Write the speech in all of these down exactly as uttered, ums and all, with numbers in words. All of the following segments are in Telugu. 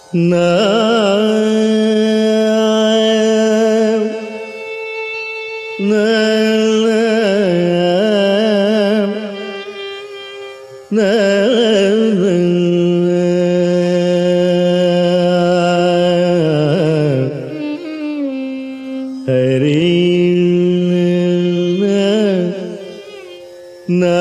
నా నా నా హరి నా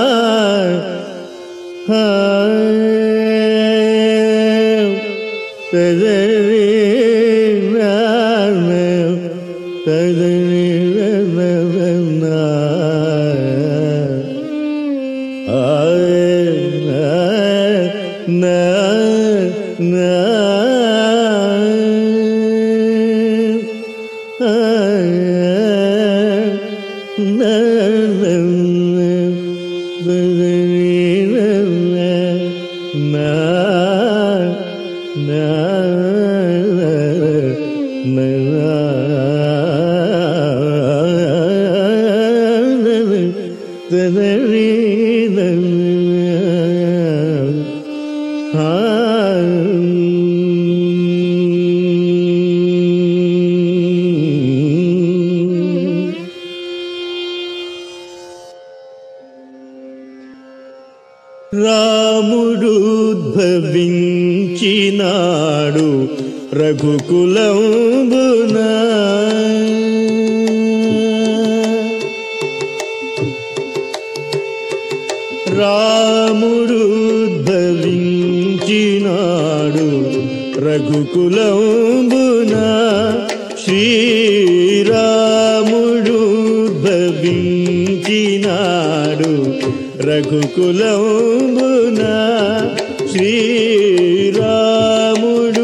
తదరి నా తదరి నా నా నా రాముడు ఉద్భవించినాడు రఘుకులంబున రాముడు ఉద్భవించినాడు రఘుకులంబున శ్రీరాముడు ఉద్భవించినాడు రఘుకులంబున శ్రీరాముడు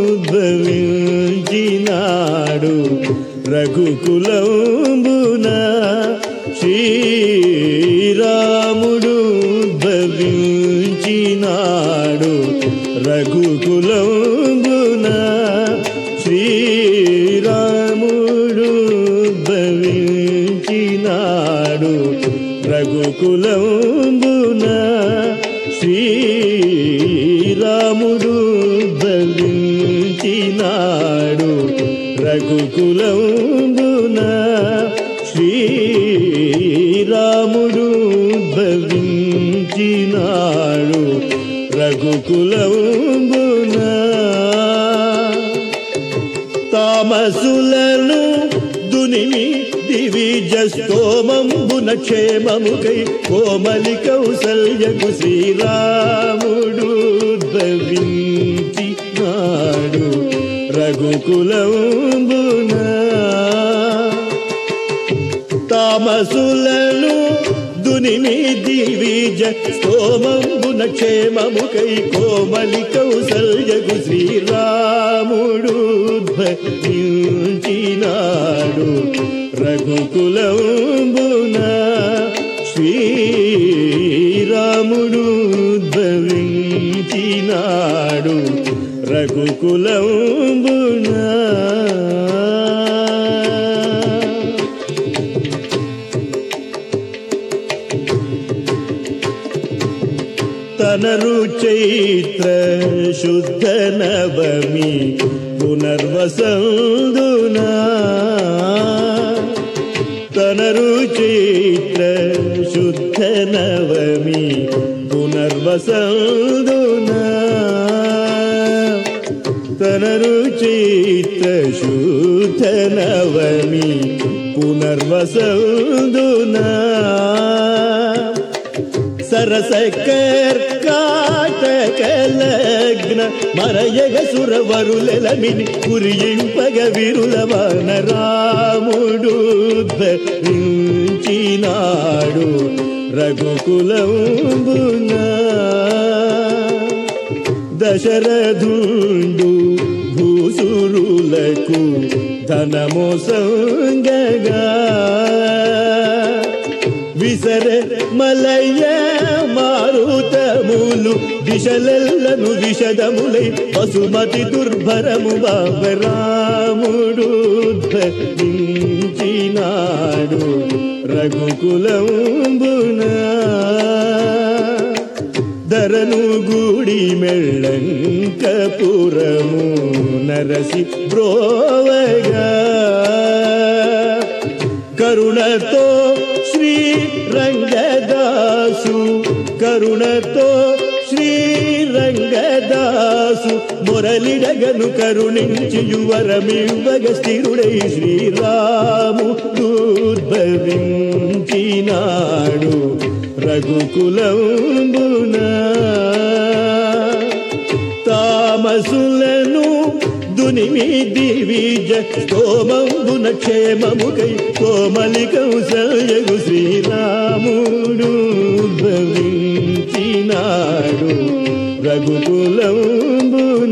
ఉద్భవించినాడు రఘుకులంబున శ్రీరాముడు ఉద్భవించినాడు రఘుకులంబున శ్రీరాముడు ఉద్భవించినాడు రఘుకులంబున శ్రీరాముడు ఉద్భవించినాడు రఘుకులంబున శ్రీరాముడు ఉద్భవించినాడు రఘుకులంబున తామసులను దునిమి దివిజ స్తోమంబున క్షేమముకై కోమలి కౌసల్యకు శ్రీరాముడు ఉద్భవించినాడు రఘుకులంబున తామసులను దునిమి దివిజ స్తోమంబున క్షేమముకై కోమలి కౌసల్యకు శ్రీరాముడు ఉద్భవించినాడు రఘుకులంబున శ్రీరాముడు ఉద్భవించినాడు రఘుకులంబున తనరు చైత్ర శుద్ధ నవమి పునర్వసందునా తనరు చైత్ర శుద్ధ నవమి పునర్వసందునా తనరు చైత్ర శుద్ధ నవమి పునర్వసందునా సరస కర్కాటక లగ్న మరయగ సురవరులెలమిని కురియింపగ విరులవాన రాముడు ఉద్భవించినాడు రఘుకులంబున దశరథుండు భూసురులకు ధనమోసంగగా విసర మలయ మారుతములు దిశలెల్లను విషదములై వసుమతి దుర్భరము బాబరాముడు ఉద్భవించినాడు రఘుకులంబున ధరను గూడి మెళ్ళంకపురము నరసి బ్రోవగా కరుణతో శ్రీ రంగదాసు కరుణతో శ్రీ రంగదాసు మొరలిడగను కరుణించి యువరమివ్వగ స్థిరుడై శ్రీరాముడు ఉద్భవించినాడు రఘుకులంబున తామసులను దునిమి దివిజ స్తోమంబున క్షేమముకై కోమలికం సయగు శ్రీరాముడు భవించినాడు రఘుకులంబున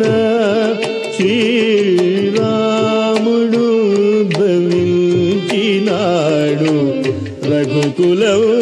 శ్రీరాముడు భవించినాడు రఘుకులం